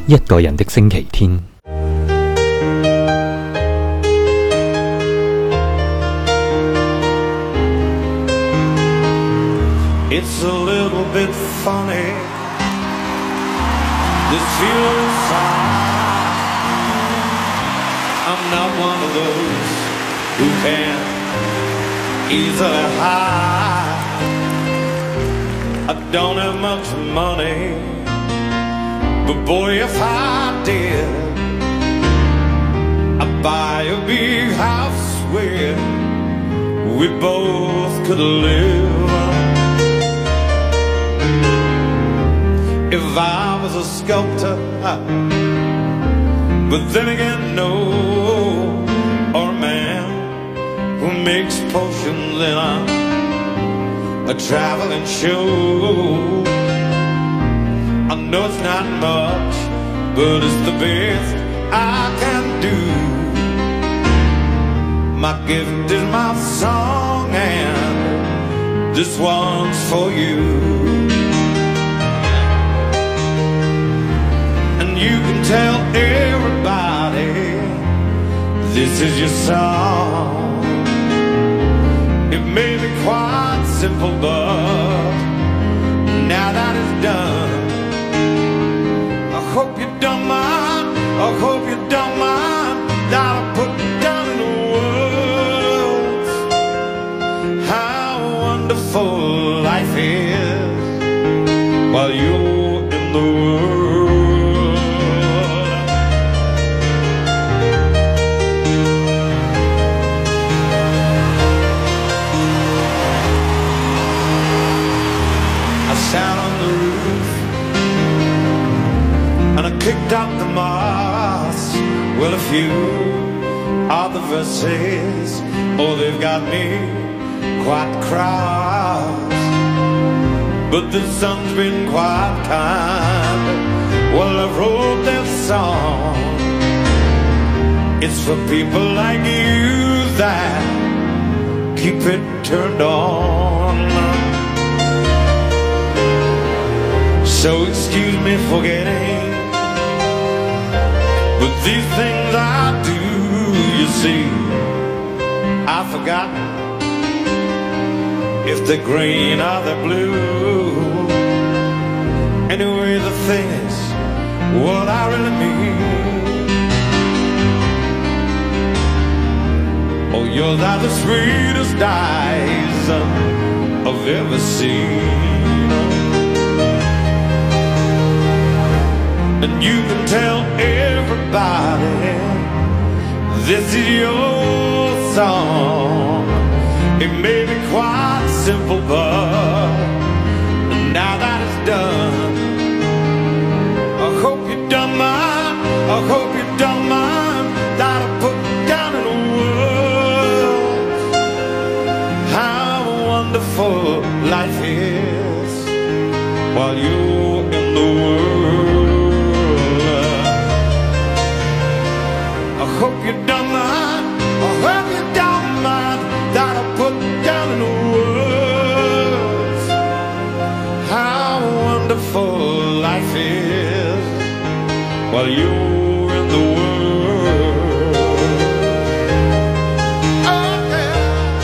一個人的星期天。 It's a little bit funny, this feeling inside. I'm not one of those who can easily hide. I don't have much money, but boy, if I did, I'd buy a big house where we both could live. If I was a sculptor, but then again, no, or a man who makes potions in a traveling show. I know it's not much, but it's the best I can do. My gift is my song, and this one's for you. You can tell everybody this is your song. It may be quite simple, but now that it's done, I hope you don't mind, I hope you don't mind that I put down in the words how wonderful life is while you're in the world. Sat on the roof and I kicked out the moss. Well, a few are the verses, oh, they've got me quite cross. But the sun's been quite kind. Well, I wrote that song. It's for people like you that keep it turned on. So excuse me for getting, but these things I do, you see, I've forgotten if they're green or they're blue. Anyway, the thing is, what I really mean, oh, yours are the sweetest eyes I've ever seen. And you can tell everybody this is your song. It may be quite simple, but now that it's done, I hope you don't mind, I hope you don't mind that I put down in words how wonderful life is while you're in the world. I hope you don't mind, I hope you don't mind that I put down in words how wonderful life is while you're in the world. Oh, yeah.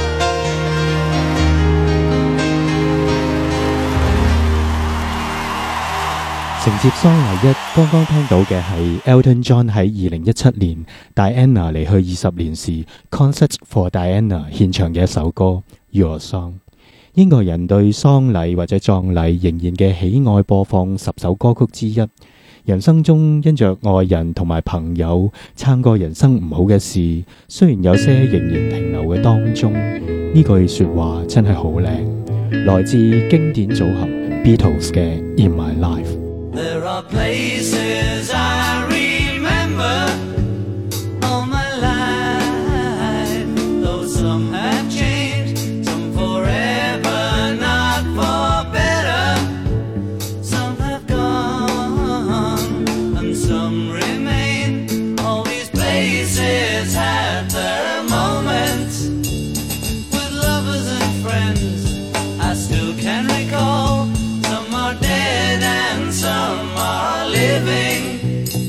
承接桑拿一，剛剛聽到嘅係 Elton John 喺2017年 Diana 離去20年時 Concert for Diana 獻唱嘅一首歌 Your Song。英國人對喪禮或者葬禮仍然嘅喜愛播放10首歌曲之一。人生中因着愛人同埋朋友撐過人生唔好嘅事，雖然有些仍然停留嘅當中，呢句說話真係好靚，來自經典組合 Beatles 嘅 In My Life。There are places I remember all my life, though some have changed, some forever, not for better. Some have gone and some remain. All these places had their moments with lovers and friends I still can recall. Some are dead and some are living.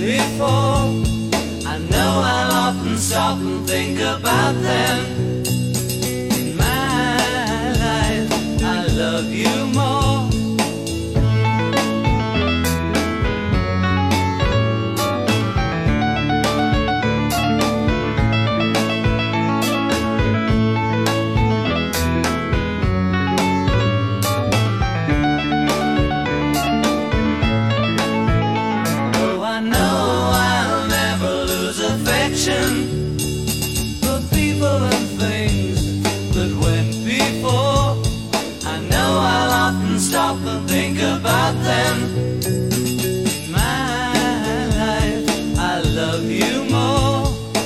before. I know I'll often stop and think about them. In my life, I love you more. For people and things that went before, I know I'll often stop and think about them. In my life, I love you more.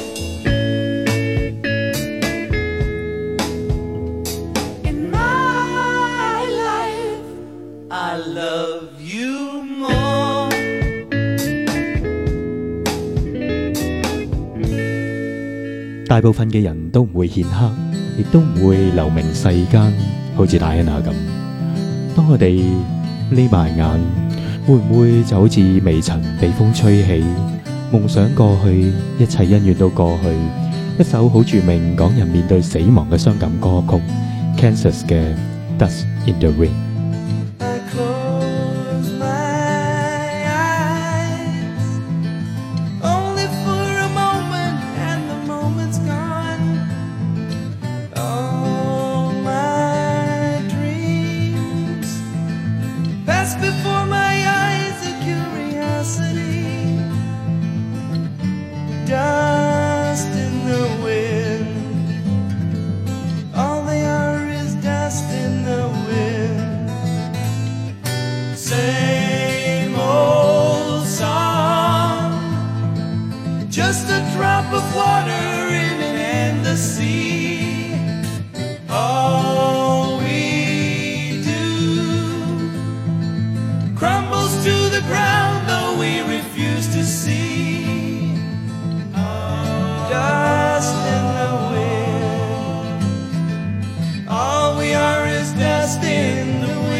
In my life, I love you more. 大部分嘅人都唔會顯赫，亦都唔會留名世間，好似戴安娜咁。當我哋匿埋眼，會唔會就好似微塵被風吹起，夢想過去，一切恩怨都過去？一首好著名港人面對死亡嘅傷感歌曲 Kansas 嘅 Dust in the Wind。 Before my eyes, a curiosity, dust in the wind. All they are is dust in the wind. Same old song, just a drop of water in an endless sea. All we do crumbles to the ground, though we refuse to see. Dust in the wind. All we are is dust in the wind.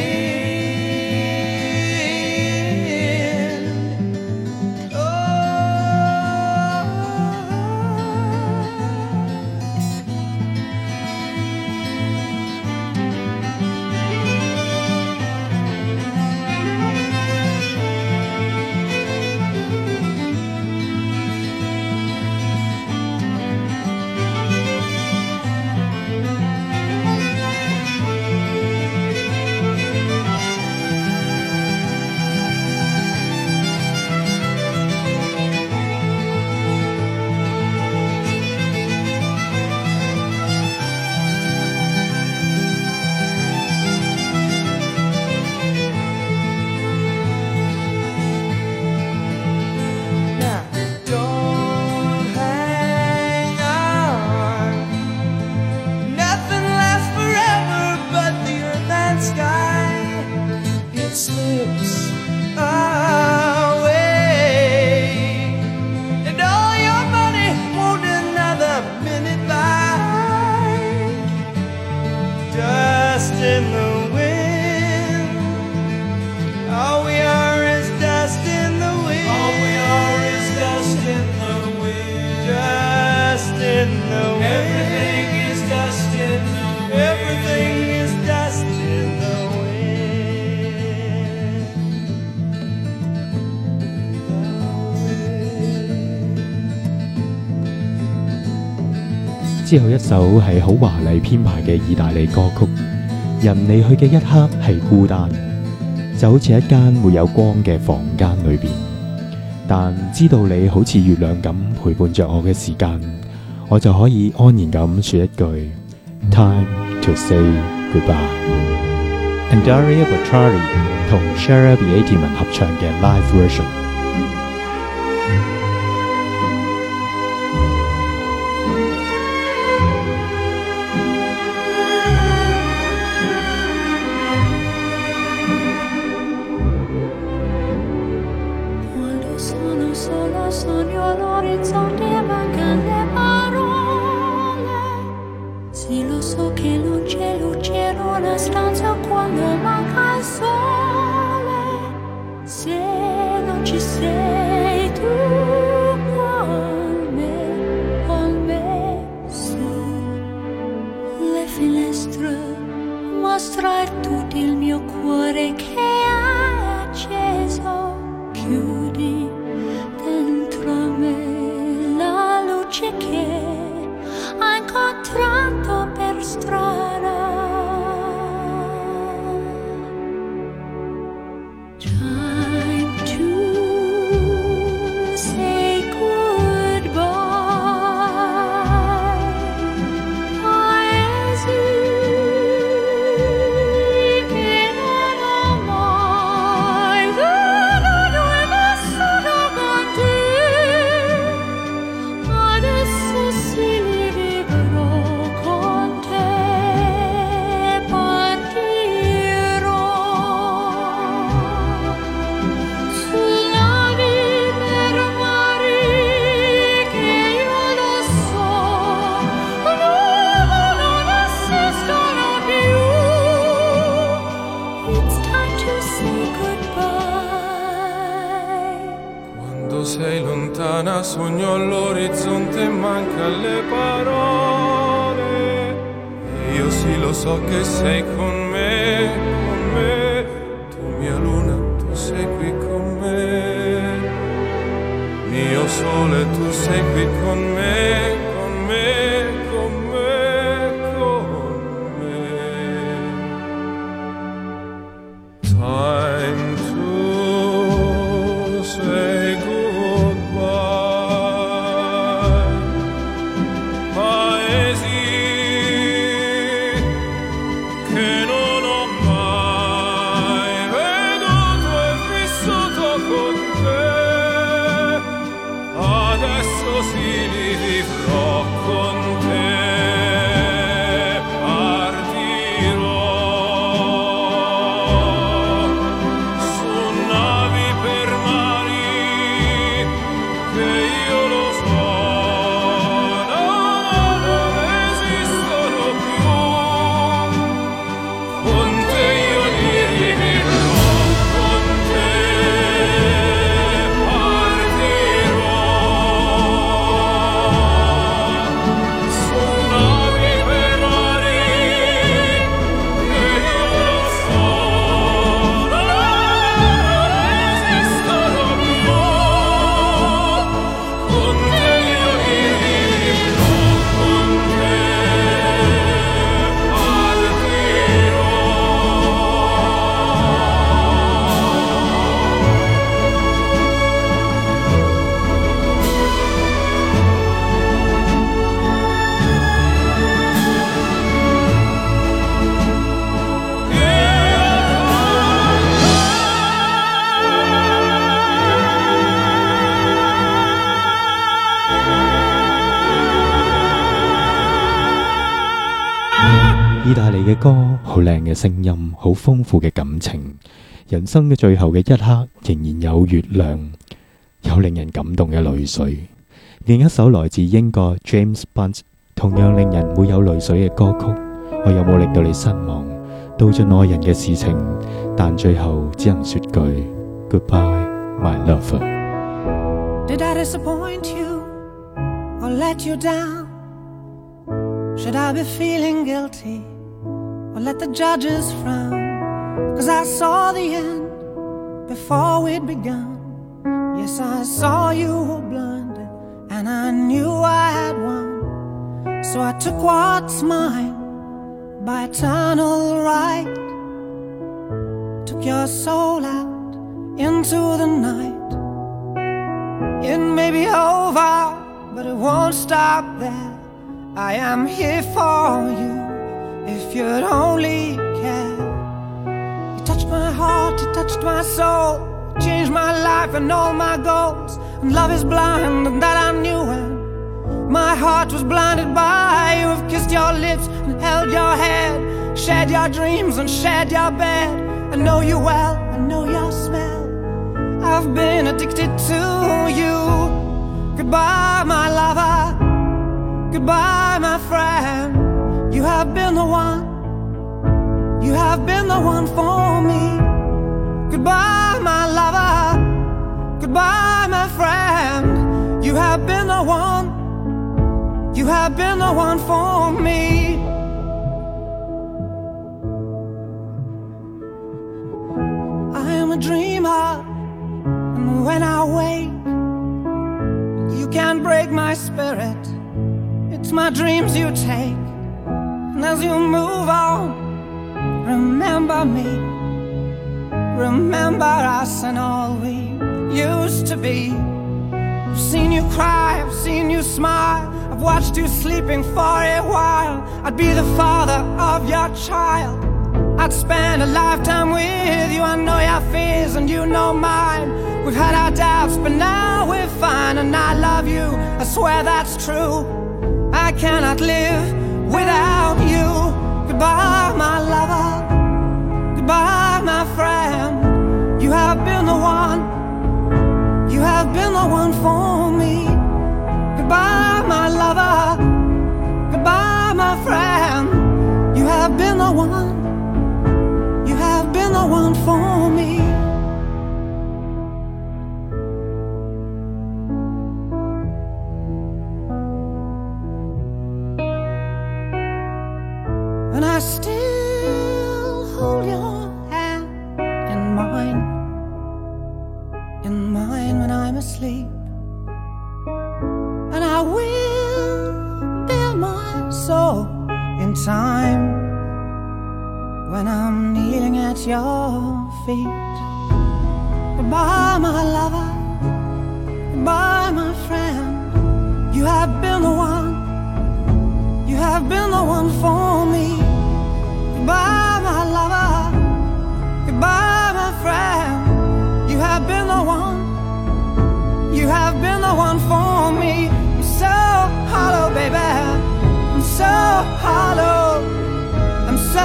Slips away, and all your money won't another minute by. Dust in the wind. All we are is dust in the wind. All we are is dust in the wind. Dust in the wind. Everything is dust in the wind. Everything is dust in the wind. 之後一首係好華麗編排嘅意大利歌曲，人離去嘅一刻係孤單，就好似一間沒有光嘅房間裏邊，但知道你好似月亮咁陪伴着我嘅時間，我就可以安然咁說一句 Time to say goodbye。Andrea Bocelli 同 Shara Beatty 合唱嘅 live version。 Sogno all'orizzonte mancano le parole. Sì, lo so che non c'è luce in una stanza quando manca il sole. Se non ci sei tu quando sei lontana sogno all'orizzonte e manca le parole. Io sì lo so che sei con me, tu mia luna, tu sei qui con me, mio sole, tu sei qui con me, con me, con me, con me. Time to say goodbye, paesi che non ho mai veduto e vissuto con te, adesso sì li vivrò con te, partirò su navi per mari che io lo so, non esistono più, con te io li vivrò, con te partirò su navi per mari che io lo so, non esistono più, con te io li vivrò, con te partirò. 意大利嘅歌，好靚嘅聲音，好豐富嘅感情。人生嘅最後嘅一刻，仍然有月亮，有令人感動嘅淚水。另一首來自英國 James Blunt 同樣令人會有淚水嘅歌曲，我有冇令到你失望？道盡愛人嘅事情，但最後只能說句 Goodbye, my lover。 Did I disappoint you or let you down? Should I be feeling guilty or let the judges frown? 'Cause I saw the end before we'd begun. Yes, I saw you were blinded and I knew I had won. So I took what's mine by eternal right, took your soul out into the night. It may be over, but it won't stop there. I am here for you, if you'd only care. You touched my heart, you touched my soul, changed my life and all my goals. And love is blind, and that I knew when my heart was blinded by you. Have kissed your lips and held your head, shared your dreams and shared your bed. I know you well, I know your smell, I've been addicted to you. Goodbye, my lover, goodbye, my friend. You have been the one, you have been the one for me. Goodbye, my lover, goodbye, my friend. You have been the one, you have been the one for me. I am a dreamer, and when I wake, you can't break my spirit. It's my dreams you take, and as you move on, remember me, remember us and all we used to be. I've seen you cry, I've seen you smile, I've watched you sleeping for a while. I'd be the father of your child, I'd spend a lifetime with you. I know your fears and you know mine. We've had our doubts, but now we're fine. And I love you, I swear that's true. I cannot live without you. Goodbye, my lover, goodbye, my friend. You have been the one, you have been the one for me. Goodbye, my lover, goodbye, my friend. You have been the one, you have been the one for me. so in time when I'm kneeling at your feet. Goodbye, my lover. Goodbye, my friend. You have been the one. You have been the one for me. Goodbye, my lover. Goodbye, my friend. You have been the one. You have been the one for me. I'm so hollow, baby. I'm so hollow. I'm so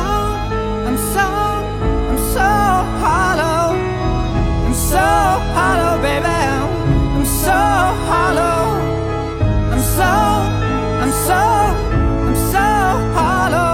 hollow. I'm so hollow, baby. I'm so hollow. I'm so hollow.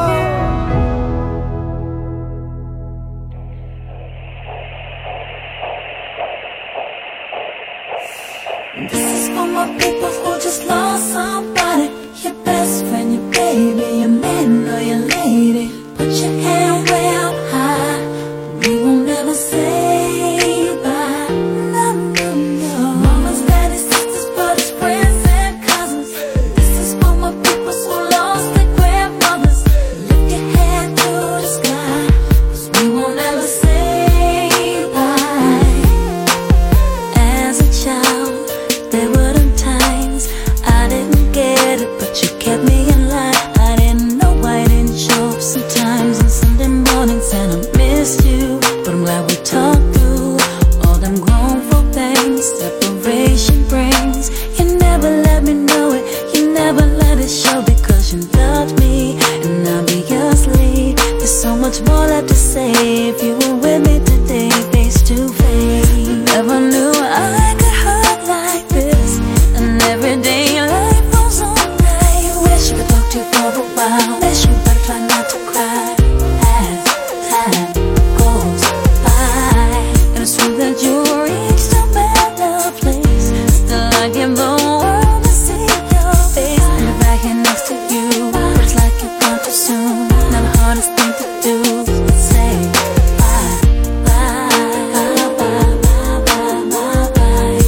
This is for my people who just lost somebody. Your best friend, your baby, your man or your lady. Put your hand way up high. We won't never say bye. No, no, no. Mamas, daddies, sisters, brothers, friends and cousins. This is for my people who lost their grandmothers. Lift your hand to the sky, 'cause we won't never say bye. As a child, there were them times I didn't get it, but you kept me in line. I didn't know, I didn't show up sometimes on Sunday mornings, and I missed you. But I'm glad we talked through all them grown folk things separation brings. You never let me know it, you never let it show, because you loved me and obviously there's so much more left to say. If you were with me today, face to face, never knew I could hurt like this. And every day life goes on. I wish you could talk to you for a while. Wish you better try not to cry as time goes by. And it's true that you reached a better place. Still I give the world to see your face. And if I get next to you, it's like you're gone too soon. Now the hardest thing to do is say bye, bye, bye, bye, bye, bye, bye, bye.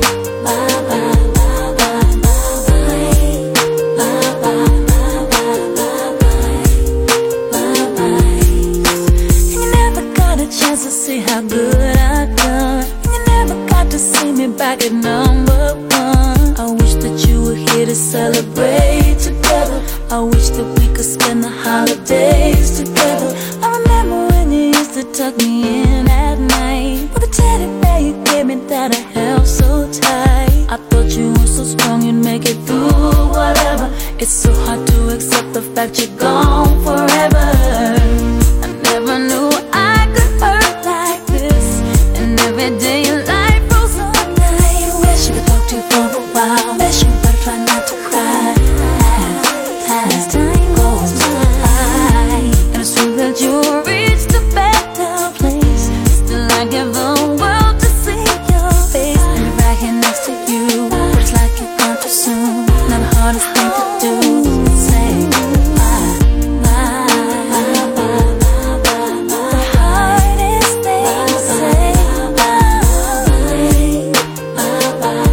Chance to see how good I've done. You never got to see me back at number one. I wish that you were here to celebrate together. I wish that we could spend the holidays together. I remember when you used to tuck me in at night with a teddy bear you gave me that I held so tight. I thought you were so strong you'd make it through whatever. It's so hard to accept the fact you're gone forever. I never knew I could hurt like this. And every day your life goes on. I wish you could talk to you for a while. Wish you better try not to cry as time goes by. And it's true that you reached a better place. Still I give the world to see your face. And right here next to you, it's like you're gone too soon. Now the hardest thing to do is say bye, bye, bye, bye, bye, bye. The hardest thing to say bye, bye, bye,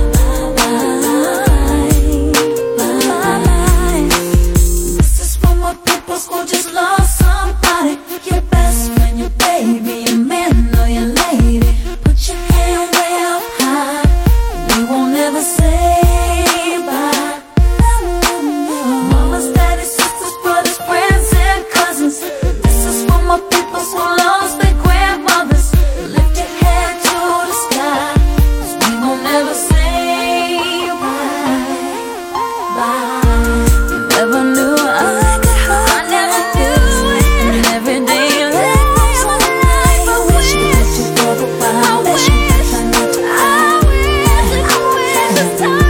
bye, bye. This is for my people who just lost somebody. Your best friend, your baby, your man or your lady. Put your hand way up high. We won't never say bye. No, no, no. Mamas, daddies, sisters, brothers, friends and cousins. This is for my people who lost their grandmothers. Lift your head to the sky, 'cause we won't never say bye, bye. Never knew I could hurt like this. And every day life goes on. I wish you could talk to you for a while. Wish you could try not to cry. I wish this time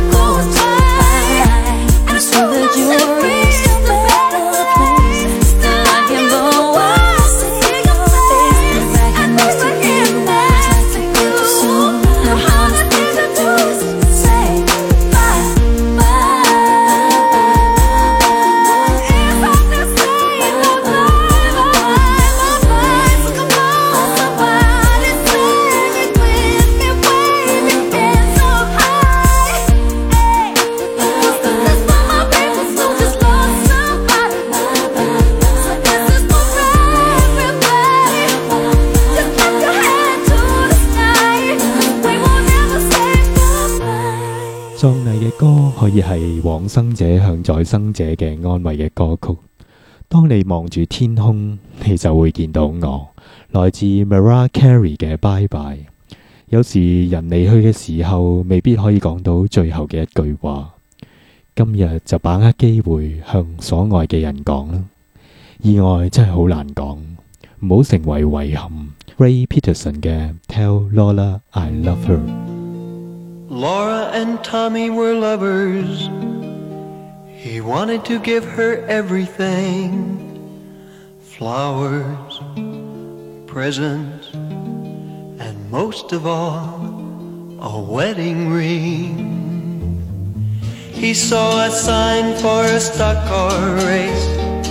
喪禮嘅歌可以係往生者向在生者嘅安慰嘅歌曲。當你望住天空，你就會見到我。來自 Mariah Carey 嘅 Bye Bye。有時人離去嘅時候，未必可以講到最後嘅一句話。今日就把握機會向所愛嘅人講啦。意外真係好難講，唔好成為遺憾。Ray Peterson 嘅 Tell Laura I Love Her。 Laura and Tommy were lovers. He wanted to give her everything. Flowers, presents, and most of all, a wedding ring. He saw a sign for a stock car race,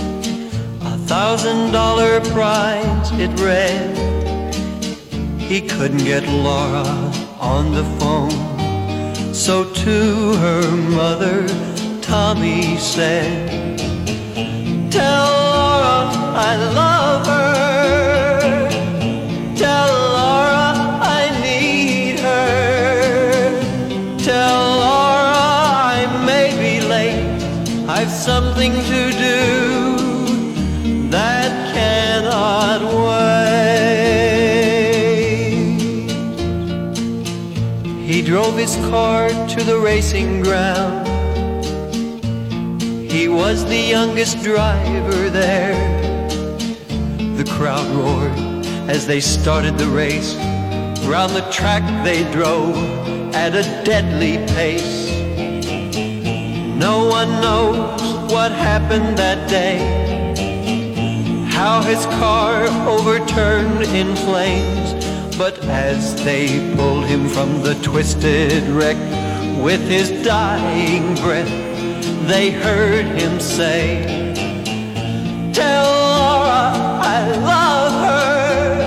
$1,000 prize it read. He couldn't get Laura on the phone, so to her mother Tommy said, "Tell Laura I love her. Tell Laura I need her. Tell Laura I may be late. I've something to do that cannot wait." He drove his car to the racing ground. He was the youngest driver there. The crowd roared as they started the race. Round the track they drove at a deadly pace. No one knows what happened that day, how his car overturned in flames. But as they pulled him from the twisted wreck, with his dying breath, they heard him say, "Tell Laura I love her.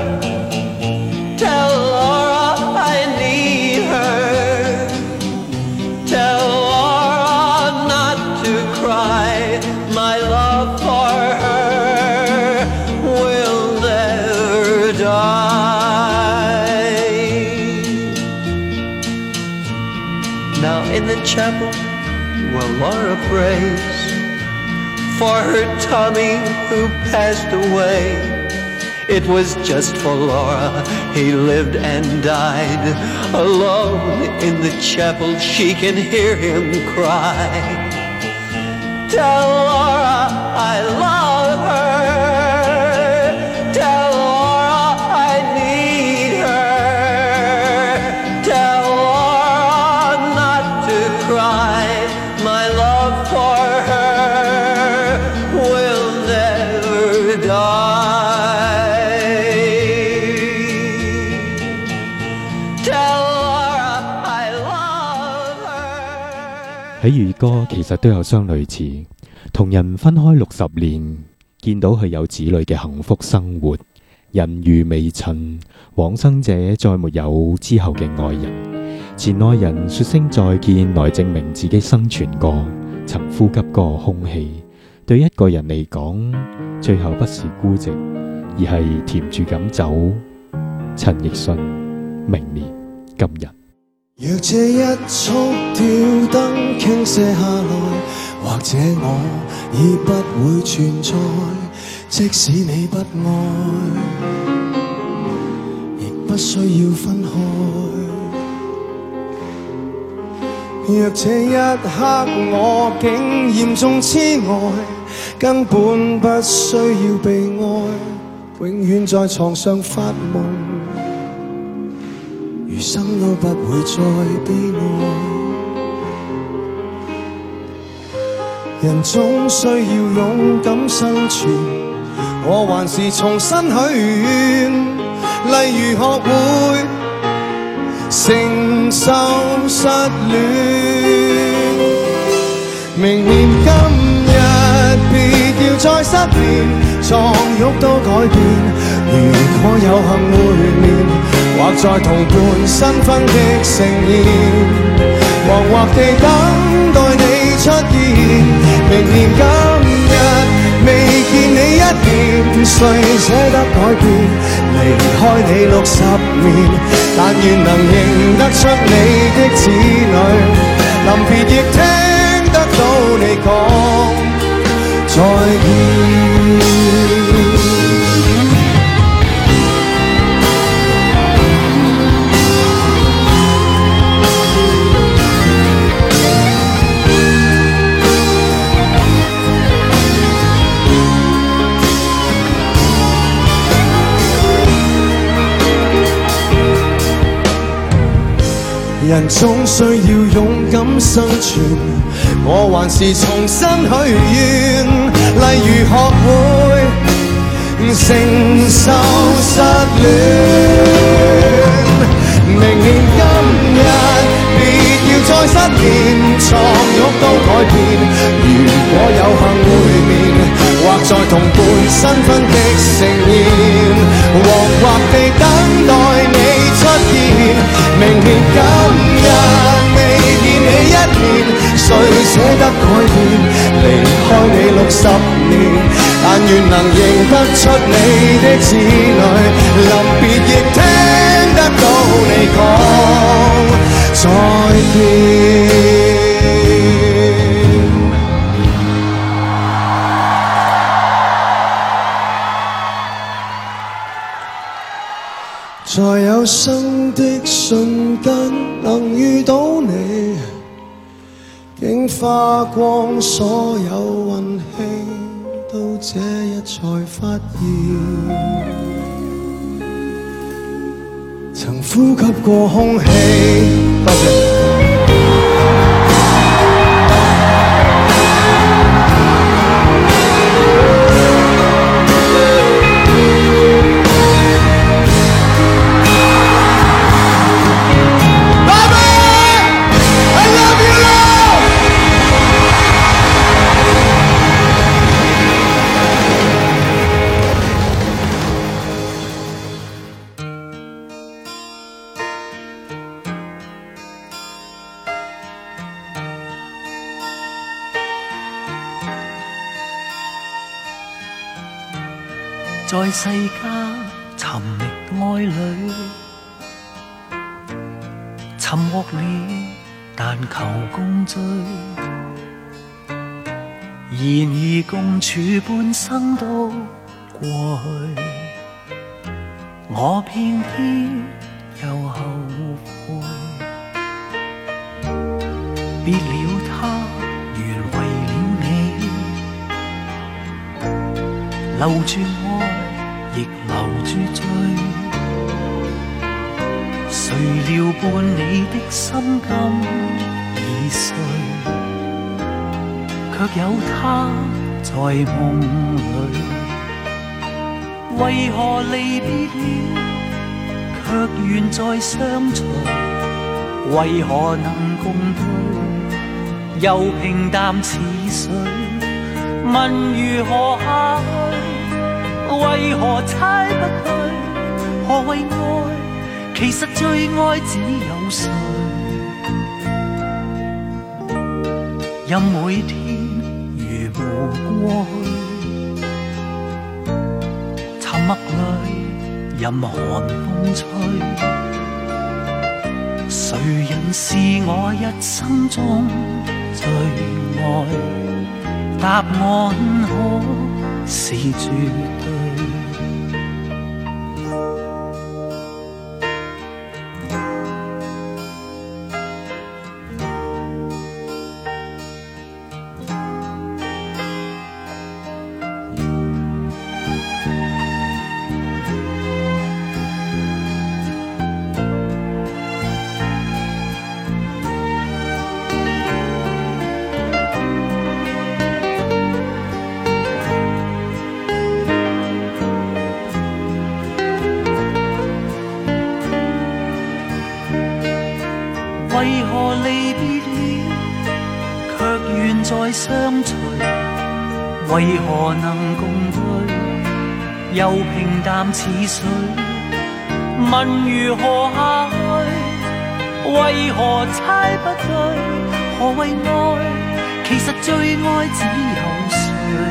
Tell Laura I need her. Tell Laura not to cry. My love for her will never die." Now in the chapel, well, Laura prays for her Tommy who passed away. It was just for Laura he lived and died. Alone in the chapel she can hear him cry, "Tell Laura I love her. Tell Laura I need her. Tell Laura not to cry. My love for her will never die. Tell Laura I love her." 喺粵歌其實都有相類似，同人分開60年，見到佢有子女嘅幸福生活，人如微塵，往生者再沒有之後嘅愛人。前愛人說聲再見，來證明自己生存過，曾呼吸過空氣。對一個人嚟講，最後不是孤寂，而係甜住咁走。陳奕迅，明年今日。 若這一束吊燈傾瀉下來，或者我已不會存在，即使你不愛，亦不需要分開。若這一刻我竟嚴重痴呆，根本不需要被愛，永遠在床上發夢，餘生都不會再悲哀。人總需要勇敢生存，我還是重新許願，例如學會承受失戀。明年今日別要再失眠，床褥都改變。如果有幸會面，或在同伴新婚的盛宴，惶惑地等待你出現。明年今日未見你一面，誰捨得改變？離開你60年，但願能認得出你的子女。臨人總需要勇敢生存，我還是重新許願，例如學會承受失戀。明年今日別要再失眠，床褥都改變。如果有幸會面，或在同伴新婚的盛宴，惶惑地等待你出現。明年今日未見你一面，誰捨得改變？離開你60年，但願能認得出你的子女，臨別亦聽得到你講再見。在有生的瞬間能遇到你，竟花光所有運氣，到這一才發現，曾呼吸過空氣。多謝。 在世間尋覓愛侶，尋獲了，但求共聚。然而共處半生都過去，我偏偏又後悔。別了他，原為了你，留住愛，亦留住罪。誰料伴你的心甘已碎，卻有他在夢裏。為何離別了，卻願再相隨？為何能共對，又平淡似水？問如何下去，為何猜不對？何謂愛？其實最愛只有誰？任每天如無過去，沉默裏任寒風吹。誰人是我一生中最愛？答案可是絕對。為何離別了，卻願再相隨？為何能共對，又平淡似水？問如何下去，為何猜不對？何謂愛？其實最愛只有誰？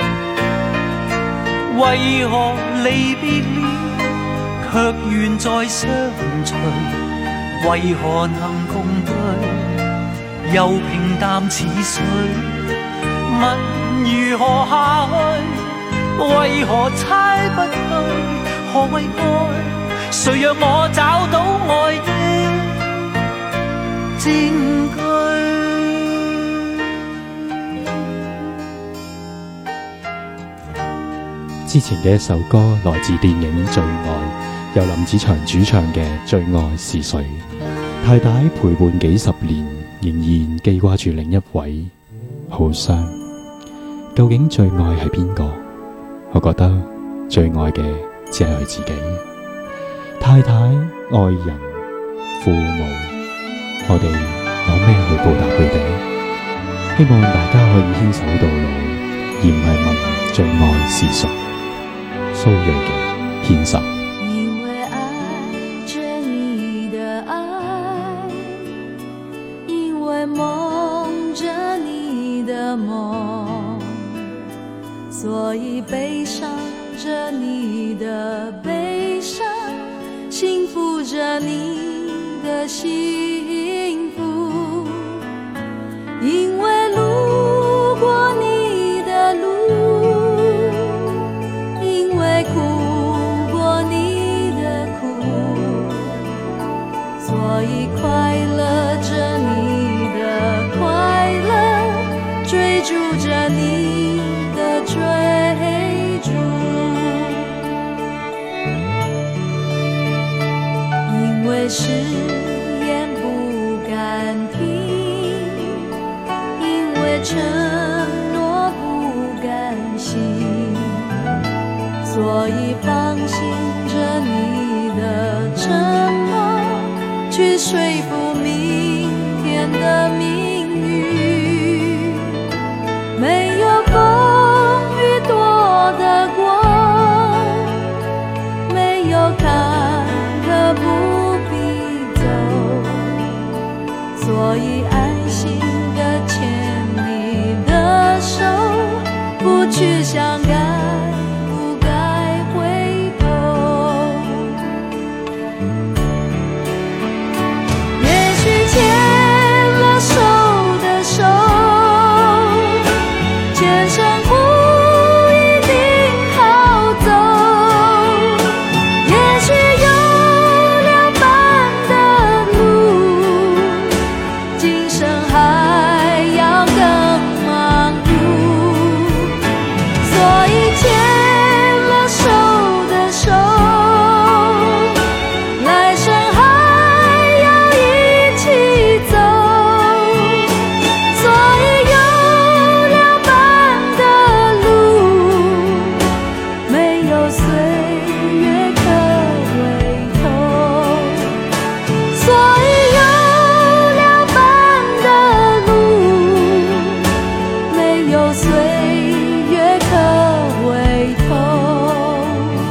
為何離別了，卻願再相隨？為何能共對，又平淡似水？問如何下去，為何猜不對？何謂愛？誰讓我找到愛的證據？ 之前嘅一首歌來自電影《最愛》，由林子祥主唱嘅《最愛是誰》。 太太陪伴幾十年，仍然記掛住另一位，好傷。究竟最愛係邊個？我覺得最愛嘅只係佢自己。太太、愛人、父母，我哋有咩去報答佢哋？希望大家可以牽手到老，而唔係問最愛是誰。蘇芮嘅牽手。 因为爱着你的爱，因为梦着你的梦，所以悲伤着你的悲伤，幸福着你的幸福。因为路过你的路，因为哭过你的苦，所以快乐着你的快乐，追逐着你的追逐。因为誓言不敢听，因为承诺不甘心，所以放心着你的沉默，去说服明天的命运。没有风雨躲得过，没有坎坷不必走，所以安心地牵你的手，不去想该不该回头。也许牵了手的手，前生不一定好走。也许有两半的路，今生还要更忙碌。所以牵了手的手，来生还要一起走。所以有两半的路，没有岁月可回头。所以有两半的路，没有岁月可回頭。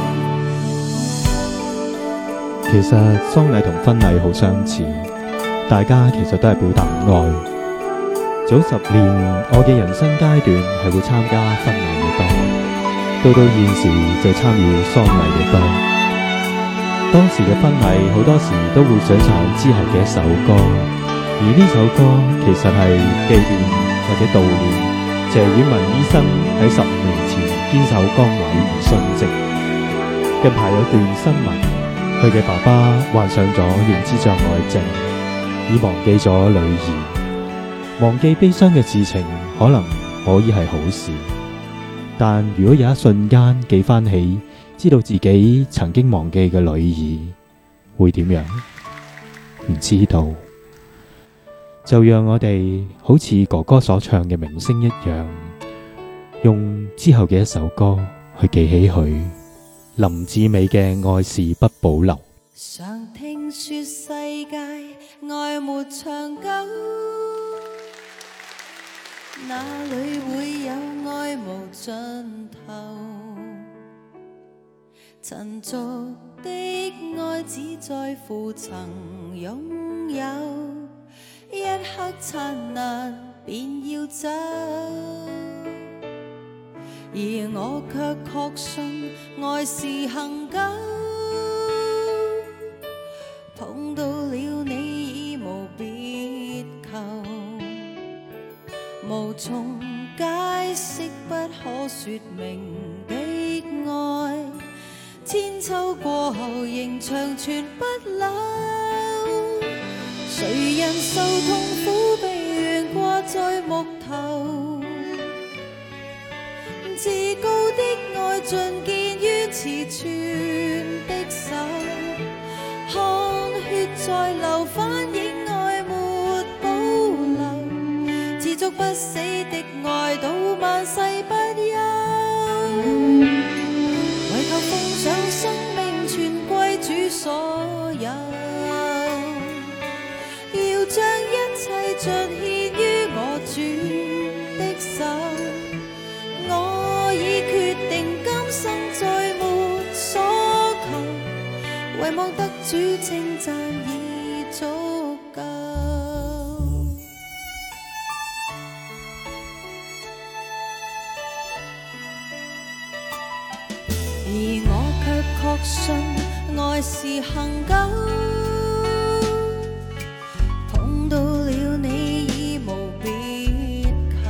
其實喪禮同婚禮好相似，大家其實都係表達愛。早10年，我嘅人生階段係會參加婚禮嘅多，到現時就參與喪禮嘅多。當時嘅婚禮好多時都會想唱之後嘅一首歌，而呢首歌其實係紀念或者悼念謝婉雯醫生喺15年前堅守崗位而殉職。近排有段新聞，佢嘅爸爸患上咗認知障礙症，已忘記咗女兒。忘記悲傷嘅事情可能可以係好事，但如果有一瞬間記翻起，知道自己曾經忘記嘅女兒，會點樣？唔知道。就讓我哋好似哥哥所唱嘅明星一樣，用之後嘅一首歌去記起佢。林志美嘅愛是不保留。 常聽說世界愛沒長久，哪裏會有愛無盡頭？塵俗的愛只在乎曾擁有，一刻燦爛便要走，而我卻確信愛是恒久，碰到了你已無別求，無從解釋不可說明的愛，千秋過後仍長存不朽。誰人受痛苦被懸掛在木頭，至高的愛盡見於詞寸的手，看血在流，反映足不死的愛到萬世不休。為求奉上生命全歸主所有，要將一切盡獻於我主的手。我已決定今生再沒所求，唯望得主稱讚已足夠。而我卻確信愛是恒久，碰到了你已無別求，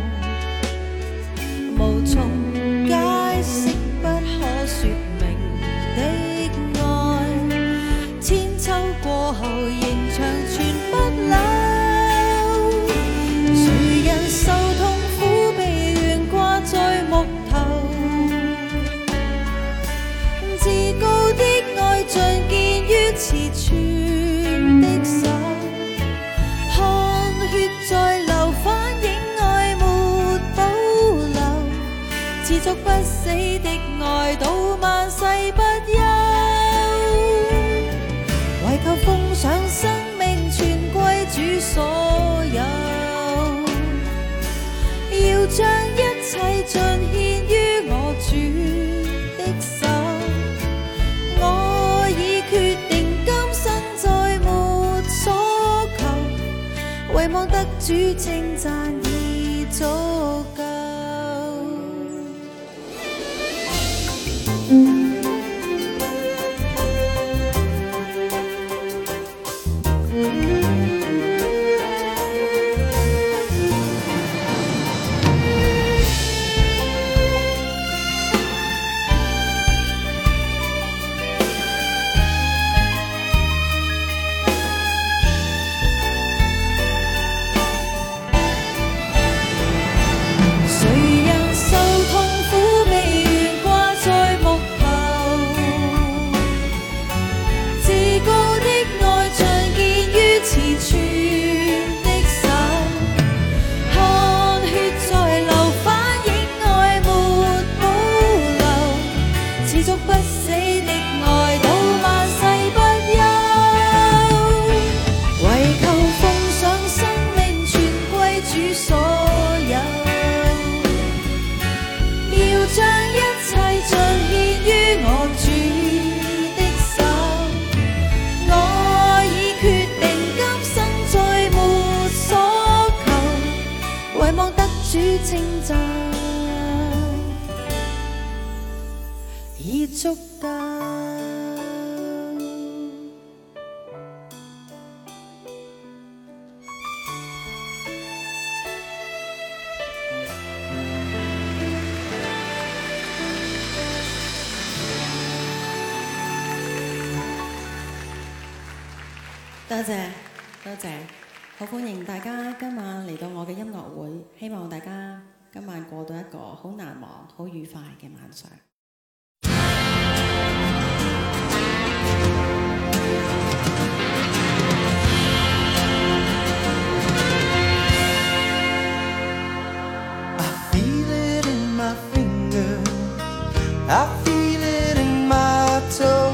無從解釋不可說明的愛，千秋過後仍長存不朽。誰人受痛苦被懸掛在木頭，至高的愛盡見於慈存的手，看血在流反映愛沒保留，持續不死的愛到萬世不休，為求奉上生命全歸主所有，要將一切盡獻於我主的手。我已決定今生再沒所求，唯望得主稱讚已足夠。主稱讚已足夠。 多謝，多謝。好歡迎大家今晚嚟到我嘅音樂會，希望大家今晚過到一個好難忘、好愉快嘅晚上。 I feel it in my finger, I feel it in my toe.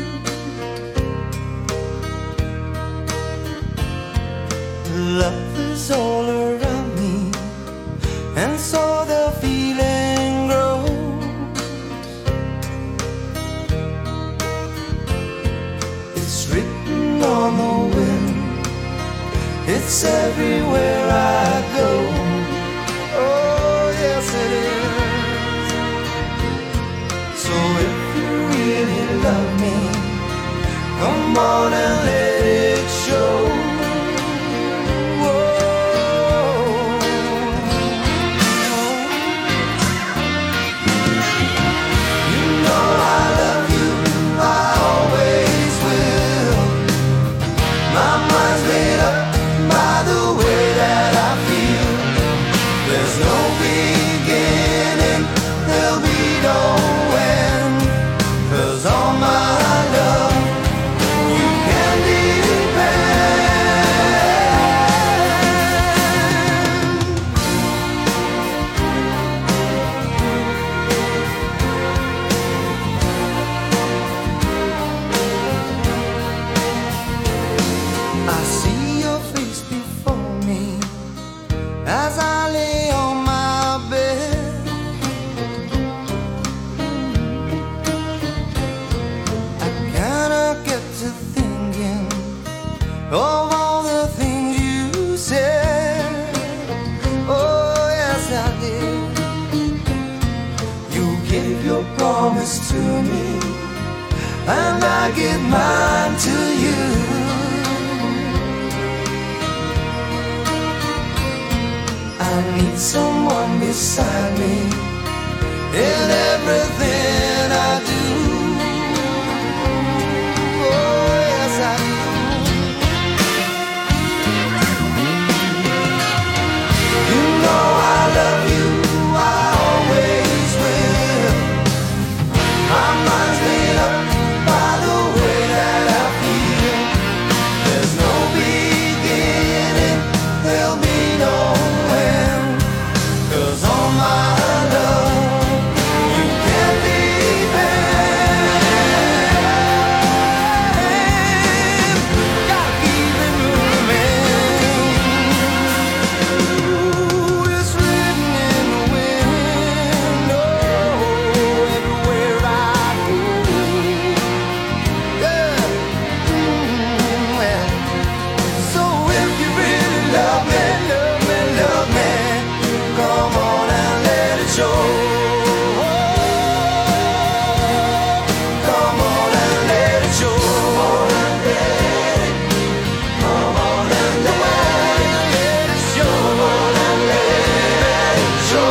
Love is all around me, and so the feeling grows. It's written on the wind, it's everywhere I go. Oh yes it is. So if you really love me, come on and let it show. That as I lay on my bed. I kinda get to thinking of all the things you said. Oh yes I did. You gave your promise to me, and I give mine to you. I need someone beside me in everything I do. Oh yes I do. You know I love you, I always will. My mind's made up by the way that I feel. There's no beginning, there'll be no end. 'Cause all my love you can't depend. Gotta keep it moving. Ooh, it's written in the wind. Oh, everywhere I go. Yeah. Yeah. So if you really love me, love me, love me, come on and let it show. Come on and let it show. Come on and let it show. Come on and let it show.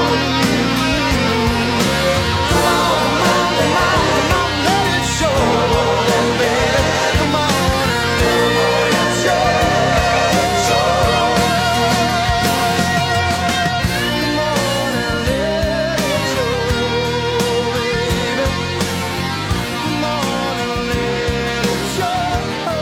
Come on, come on, let it show. Come on and let it show. Come on and let it show. Come on and let it show, baby. Come on and let it show.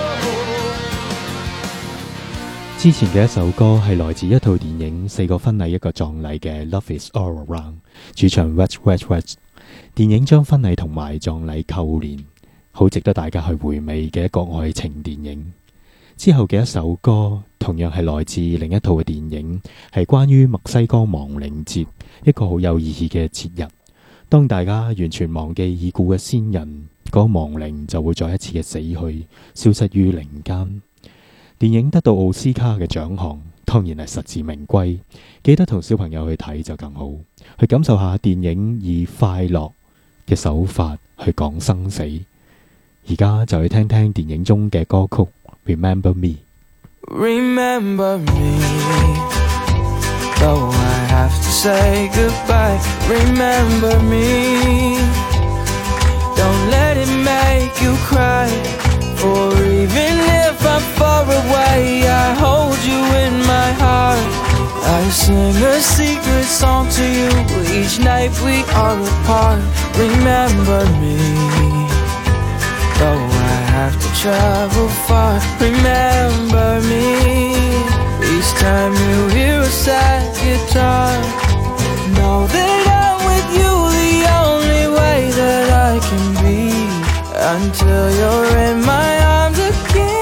之前嘅一首歌係來自一套電影《四個婚禮一個葬禮》嘅《Love Is All Around》，主唱 Wedge Wedge Wedge。電影將婚禮同埋葬禮扣連，好值得大家去回味嘅一個愛情電影。之後嘅一首歌同樣係來自另一套嘅電影，係關於墨西哥亡靈節，一個好有意義嘅節日。當大家完全忘記已故嘅先人，嗰個亡靈就會再一次嘅死去，消失於靈間。電影得到奧斯卡嘅獎項，當然係實至名歸。記得同小朋友去睇就更好，去感受下電影以快樂嘅手法去講生死。而家就去聽聽電影中嘅歌曲 Remember Me。 Remember me, though I have to say goodbye. Remember me, don't let it make you cry. For even if I'm far away, I hold you in my heart. I sing a secret song to you each night we are apart. Remember me, though I have to travel far. Remember me, each time you hear a sad guitar. Know that I'm with you the only way that I can be, until you're in my arms again.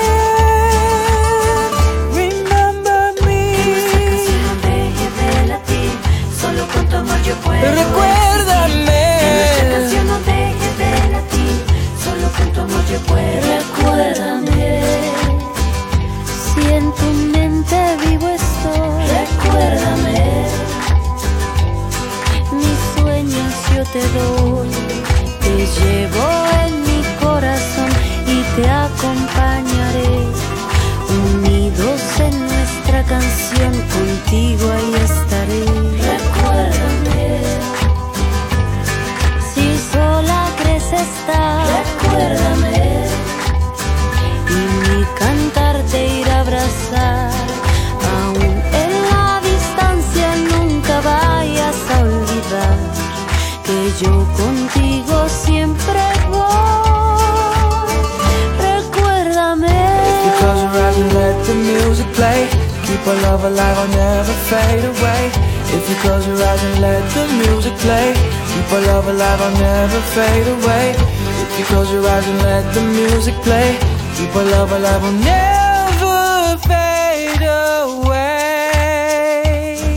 Remember me. Recuérdame. Recuérdame, si en tu mente vivo estoy. Recuérdame, mis sueños yo te doy. Te llevo en mi corazón y te acompañaré. Unidos en nuestra canción, contigo ahí estaré. Recuérdame, si sola crees estar. Recuérdame, y mi cantar te irá a abrazar. Aún en la distancia nunca vayas a olvidar que yo contigo siempre voy. Recuérdame. If you close your eyes and let the music play, keep our love alive, I'll never fade away. If you close your eyes and let the music play, keep our love alive, I'll never fade away. If you close your eyes and let the music play, keep our love alive, I'll never fade away.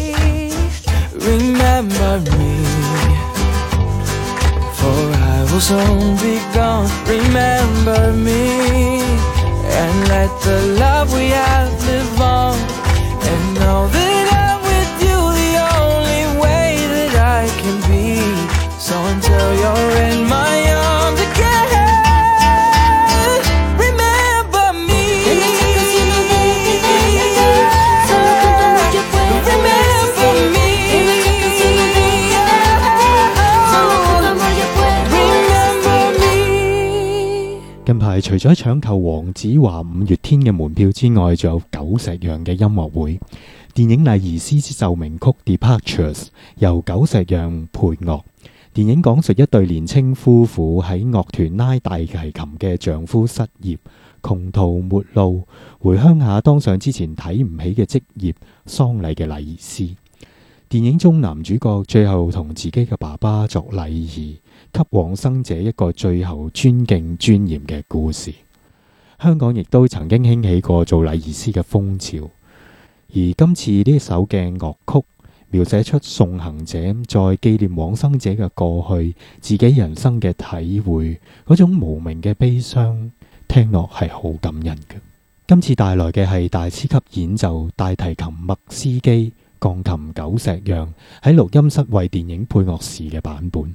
係除咗搶購黃子華、五月天嘅門票之外，仲有久石讓嘅音樂會。電影《禮儀師之奏鳴曲》Departures 由久石讓配樂。電影講述一對年青夫婦喺樂團拉大提琴嘅丈夫失業，窮途末路，回鄉下當上之前睇唔起嘅職業喪禮嘅禮儀師。電影中男主角最後同自己嘅爸爸作禮儀，給往生者一個最後尊敬尊嚴嘅故事。香港亦都曾經興起過做禮儀師嘅風潮，而今次呢首嘅樂曲描寫出送行者在紀念往生者嘅過去，自己人生嘅體會，嗰種無名嘅悲傷，聽落係好感人嘅。今次帶來嘅係大師級演奏，大提琴麥斯基，鋼琴久石讓喺錄音室為電影配樂時嘅版本。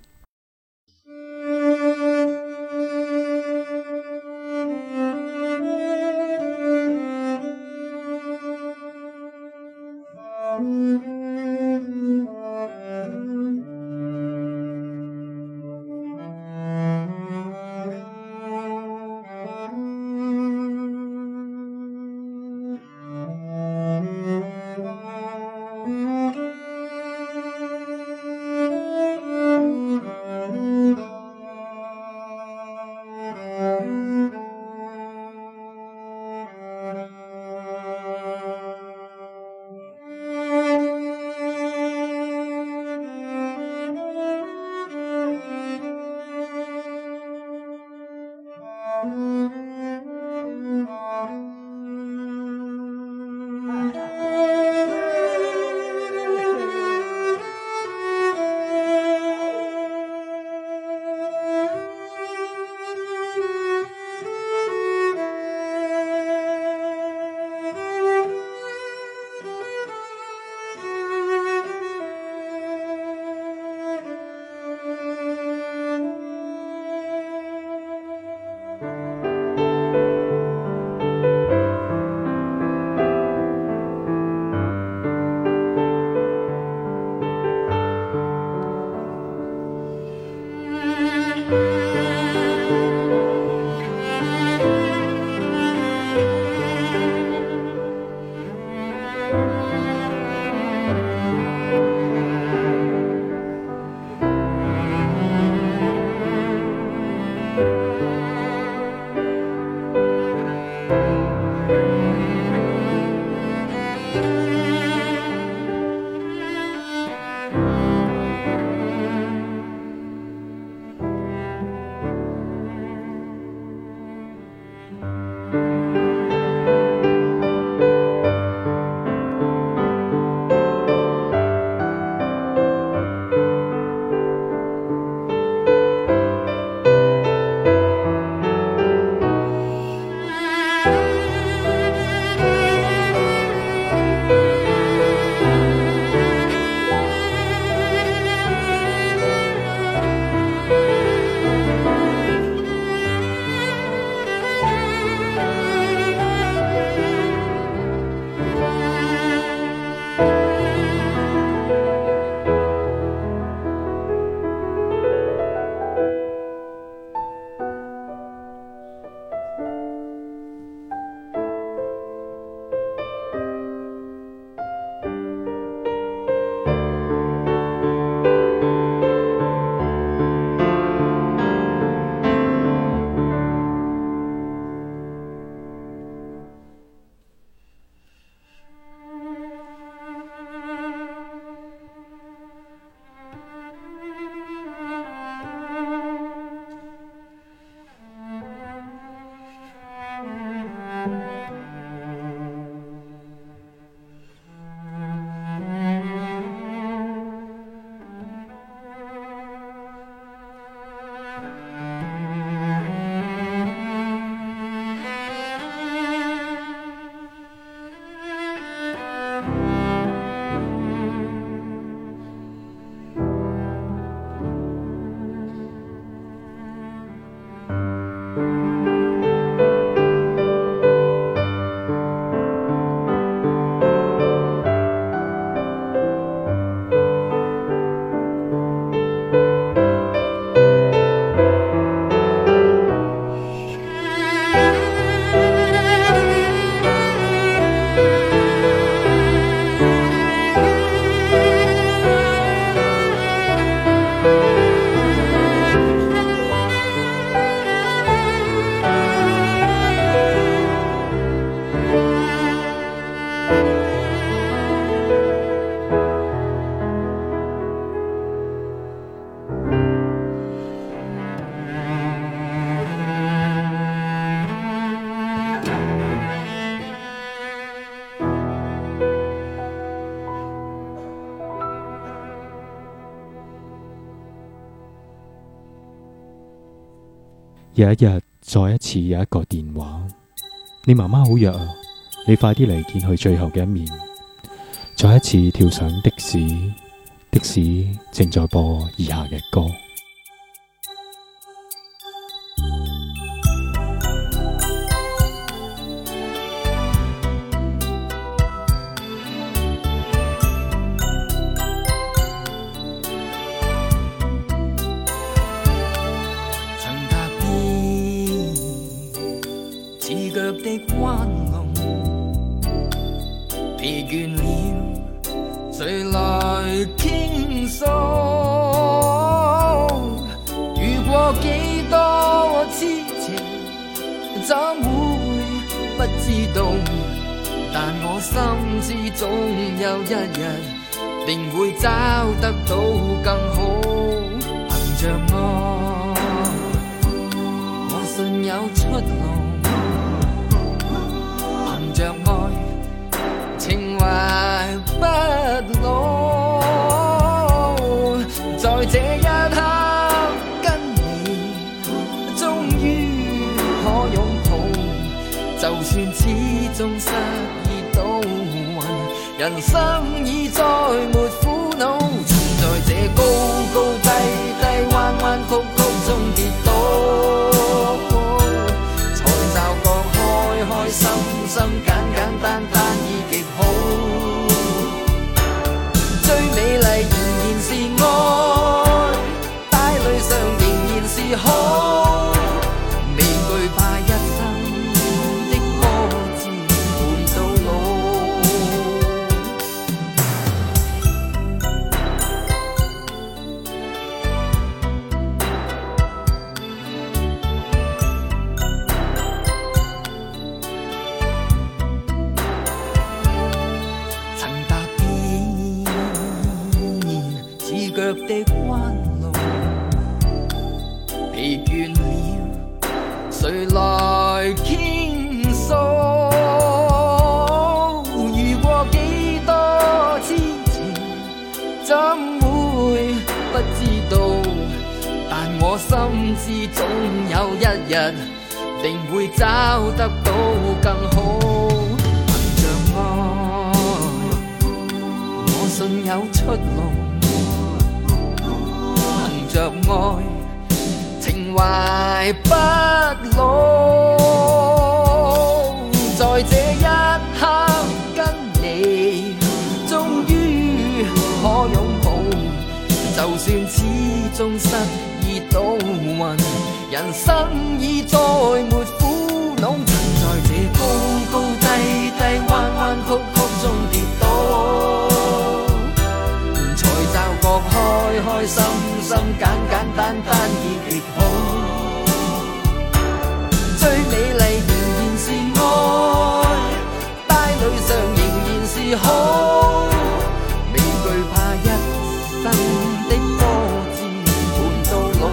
有一日，再一次有一個電話，你媽媽好弱啊，你快啲嚟見佢最後嘅一面。再一次跳上的士，的士正在播以下嘅歌。 腳的彎路，疲倦了，誰來傾訴？遇過幾多痴情，怎會不知道？但我心知總有一日，定會找得到更好。憑着愛，我信有出路。着愛，情懷不老，在這一刻跟你終於可擁抱，就算始終失意都暈，人生已再沒苦惱，曾在這高高低低彎彎曲曲中跌倒，開心心簡簡單單已極好，最美麗仍然是愛，帶淚上仍然是好，未懼怕一生的波折伴到老。腳的彎路，疲倦了，誰來傾訴？遇過幾多痴情，怎會不知道？但我心知總有一日，定會找得到更好。憑着愛，我信有出路。着愛，情懷不老，在這一刻跟你終於可擁抱，就算始終失意都暈，人生已再沒苦惱，曾在這高高低低彎彎曲曲中跌倒，才驟覺開開心心簡簡單單已極好，最美麗仍然是愛，帶淚上仍然是好，未懼怕一生的波折伴到老，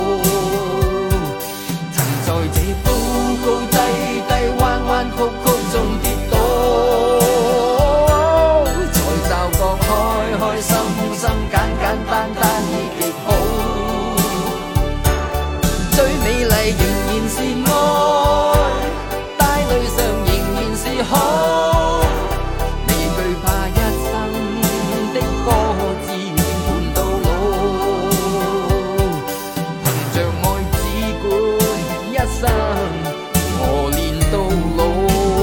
曾在這高高低低彎彎曲曲中跌倒，才驟覺開開心心簡簡單單已極好，最美麗仍然是愛，帶淚上仍然是好，未懼怕一生的波折伴到老，憑着愛只管一生磨練到老。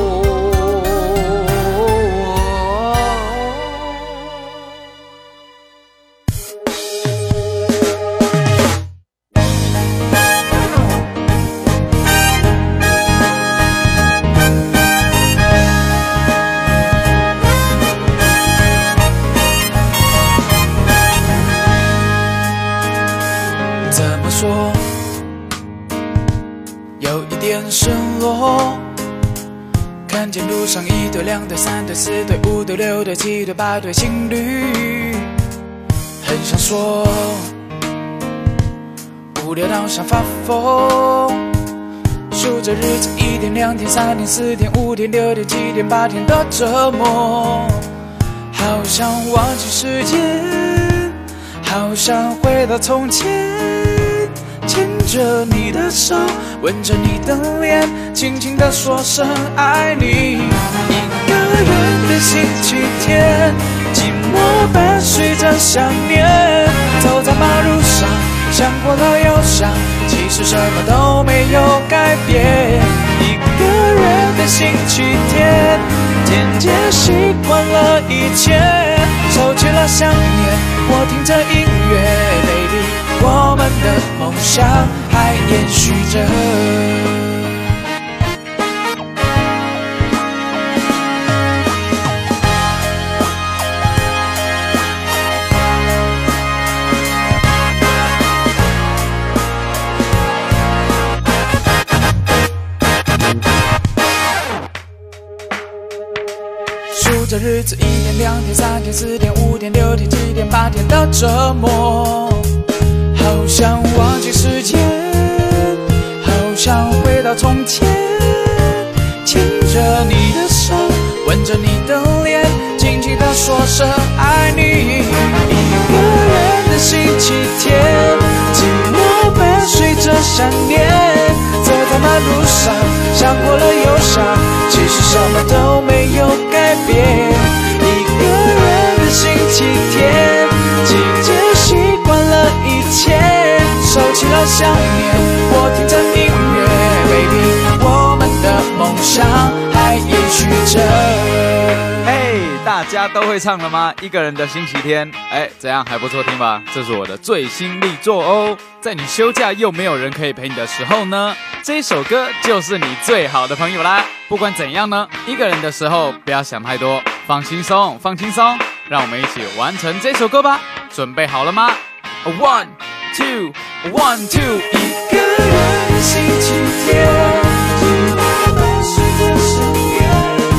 有一点失落，看见路上1对2对3对4对5对6对7对8对情侣，很想说，无聊到想发疯，数着日子1天2天3天4天5天6天7天8天的折磨，好想忘记时间，好想回到从前， 牵着你的手，吻着你的脸，轻轻地说声爱你。一个人的星期天，寂寞伴随着想念，走在马路上，想过了又想，其实什么都没有改变。一个人的星期天，渐渐习惯了一切，收起了想念，我听着音乐 ，baby， 我们的梦想还延续着。数着日子，1天、2天、3天、4天、5天、6天、7天、8天的折磨，好想忘记时间，好想回到从前，牵着你的手，吻着你的脸，轻轻地说声爱你。一个人的星期天，寂寞伴随着想念，走在马路上，想过了又想，其实什么都没有改变。一个人的星期天，渐渐习惯了一切，收起了想念，我听着音乐 ，baby， 我们的梦想还延续着。 嘿，大家都会唱了吗？一个人的星期天，怎样还不错听吧？这是我的最新力作哦。在你休假又没有人可以陪你的时候呢，这首歌就是你最好的朋友啦。不管怎样呢，一个人的时候不要想太多，放轻松，放轻松，让我们一起完成这首歌吧。准备好了吗 ？1, 2, 1, 2， 一个人的星期天，寂寞伴随着想念，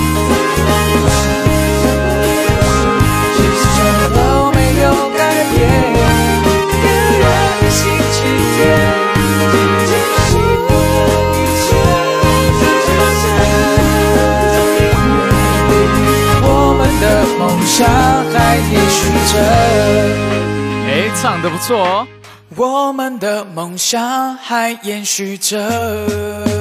其实什么都没有改变。一个人的星期天，渐渐习惯了一切，收起了想念，我们的梦想还延续着。唱得不错哦。我们的梦想还延续着。